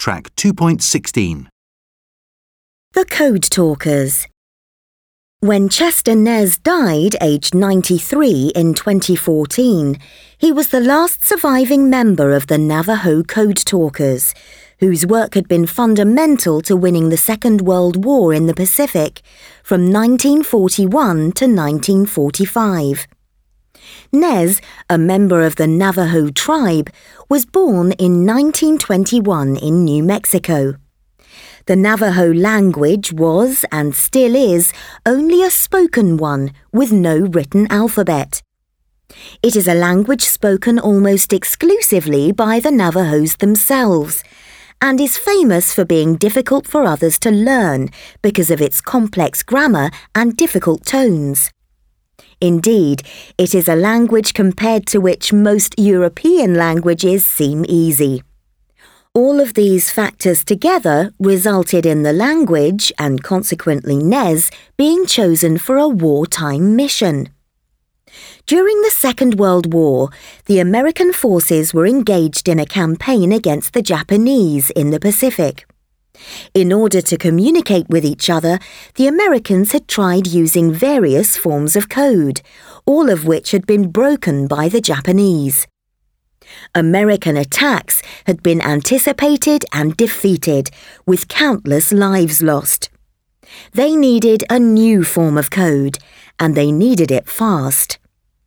Track 2.16. The Code Talkers. When Chester Nez died, aged 93, in 2014, he was the last surviving member of the Navajo Code Talkers, whose work had been fundamental to winning the Second World War in the Pacific from 1941 to 1945. Nez, a member of the Navajo tribe, was born in 1921 in New Mexico. The Navajo language was, and still is, only a spoken one with no written alphabet. It is a language spoken almost exclusively by the Navajos themselves, and is famous for being difficult for others to learn because of its complex grammar and difficult tones. Indeed, it is a language compared to which most European languages seem easy. All of these factors together resulted in the language, and consequently Nez, being chosen for a wartime mission. During the Second World War, the American forces were engaged in a campaign against the Japanese in the Pacific. In order to communicate with each other, the Americans had tried using various forms of code, all of which had been broken by the Japanese. American attacks had been anticipated and defeated, with countless lives lost. They needed a new form of code, and they needed it fast.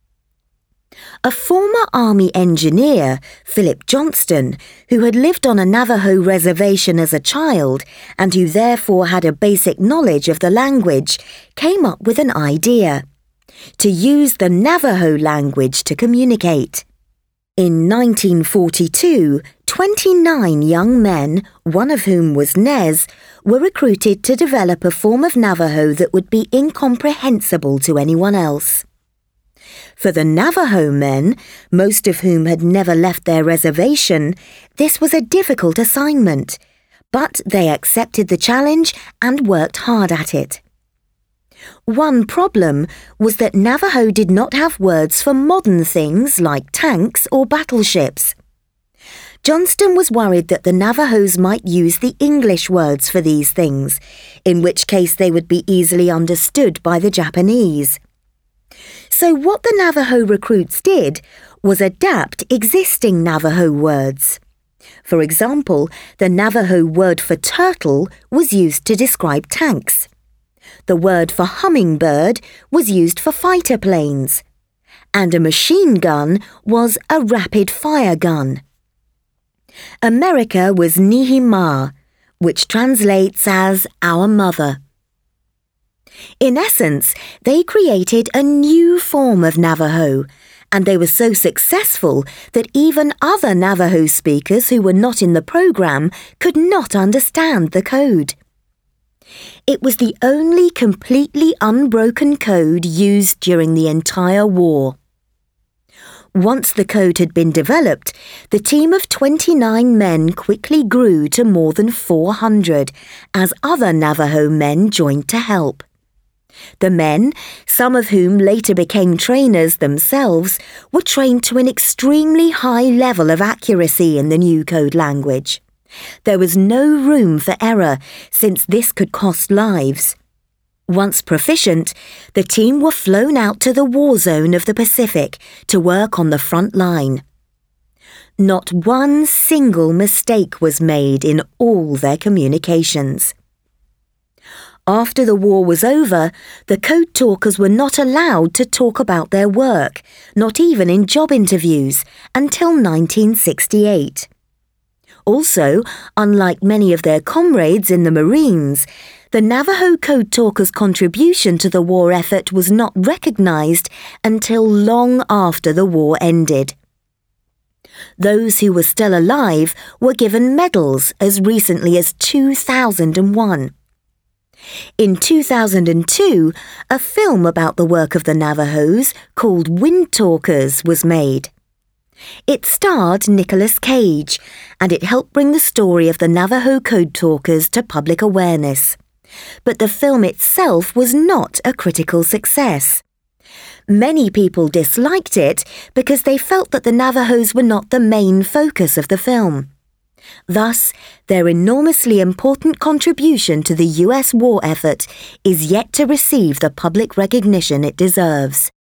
A former Army engineer, Philip Johnston, who had lived on a Navajo reservation as a child and who therefore had a basic knowledge of the language, came up with an idea: to use the Navajo language to communicate. In 1942, 29 young men, one of whom was Nez, were recruited to develop a form of Navajo that would be incomprehensible to anyone else. For the Navajo men, most of whom had never left their reservation, this was a difficult assignment, but they accepted the challenge and worked hard at it. One problem was that Navajo did not have words for modern things like tanks or battleships. Johnston was worried that the Navajos might use the English words for these things, in which case they would be easily understood by the Japanese. So what the Navajo recruits did was adapt existing Navajo words. For example, the Navajo word for turtle was used to describe tanks. The word for hummingbird was used for fighter planes. And a machine gun was a rapid-fire gun. America was Nihima, which translates as our mother. In essence, they created a new form of Navajo, and they were so successful that even other Navajo speakers who were not in the program could not understand the code. It was the only completely unbroken code used during the entire war. Once the code had been developed, the team of 29 men quickly grew to more than 400, as other Navajo men joined to help. The men, some of whom later became trainers themselves, were trained to an extremely high level of accuracy in the new code language. There was no room for error, since this could cost lives. Once proficient, the team were flown out to the war zone of the Pacific to work on the front line. Not one single mistake was made in all their communications. After the war was over, the code talkers were not allowed to talk about their work, not even in job interviews, until 1968. Also, unlike many of their comrades in the Marines, the Navajo code talkers' contribution to the war effort was not recognized until long after the war ended. Those who were still alive were given medals as recently as 2001. In 2002, a film about the work of the Navajos called Wind Talkers was made. It starred Nicolas Cage, and it helped bring the story of the Navajo code talkers to public awareness. But the film itself was not a critical success. Many people disliked it because they felt that the Navajos were not the main focus of the film. Thus, their enormously important contribution to the US war effort is yet to receive the public recognition it deserves.